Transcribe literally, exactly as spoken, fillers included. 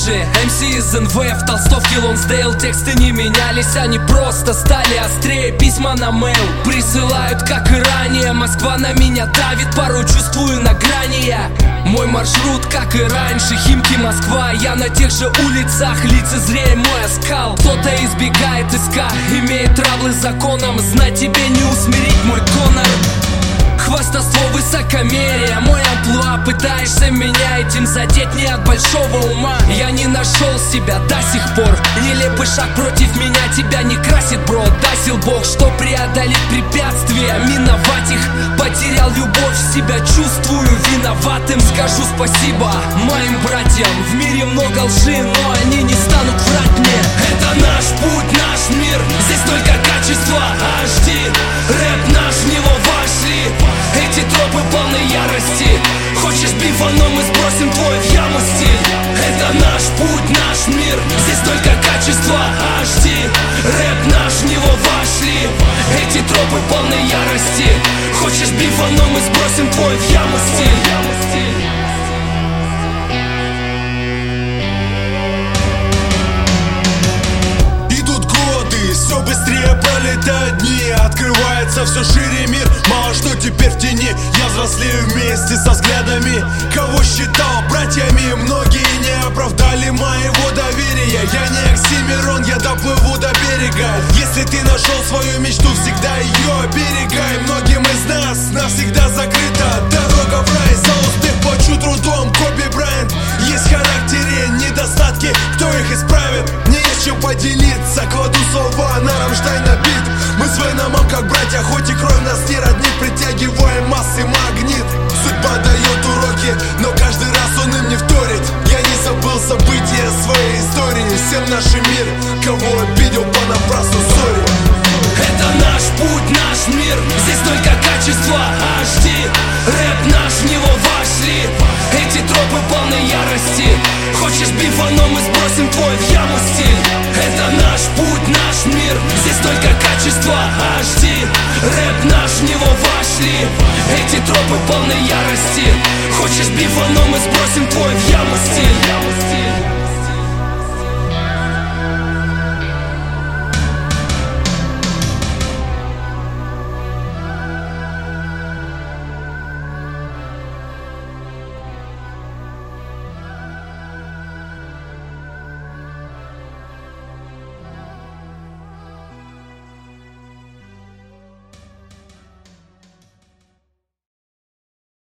же эм си из эн вэ в толстовке Лонсдейл. Тексты не менялись, они просто стали острее. Письма на мейл присылают, как и ранее. Москва на меня давит, порой чувствую на грани я. Мой маршрут, как и раньше, Химки, Москва. Я на тех же улицах, лицезрея мой оскал. Кто-то избегает иска, имеет травлы с законом. Знать тебе не усмирить, мой Конор. Хвастовство, высокомерие, мой амплуа. Пытаешься меня этим задеть, не от большого ума. Я не нашел себя до сих пор. Нелепый шаг против меня тебя не красит, бро. Дасил Бог, что преодолеть препятствия, миновать их. Потерял любовь в себя, чувствую виноватым. Скажу спасибо моим братьям. В мире много лжи, но они не станут врать мне. Это наш путь, наш мир, здесь только качество эйч ди. Рэп наш, в него вошли эти тропы полны ярости. Хочешь бифа, но мы сбросим твой в яму стиль. Это наш путь, наш мир, здесь только качество эйч ди. Рэп наш, в него вошли эти тропы полны ярости. Хочешь бифа, но мы сбросим твой в яму стиль. Все быстрее пролетают дни, открывается все шире мир. Мало что теперь в тени, я взрослею вместе со взглядами. Кого считал братьями, многие не оправдали моего доверия. Я не Оксимирон, я доплыву до берега. Если ты нашел свою мечту, всегда ее оберегай. Многим из нас навсегда закрыта дорога в рай. За успех плачу трудом, Коби Брайант. Есть в характере недостатки, кто их исправит? Не есть чем поделиться, кладу слова на Рамштайна бит. Мы с Веномом как братья, хоть и кровь нас не роднит. Притягиваем массы магнит. Судьба дает уроки, но каждый раз он им не вторит. Я не забыл события своей истории. Всем наш мир, кого обидел понапрасну, сори. Это наш путь, наш мир, здесь только качество эйч ди. Рэп наш, в него вошли эти тропы полны ярости. Хочешь бифа, но мы сбросим твой в яму стиль. Это наш путь, наш мир, здесь только качество эйч ди. Рэп наш, в него вошли эти тропы полны ярости. Хочешь бифа, но мы сбросим твой в яму стиль.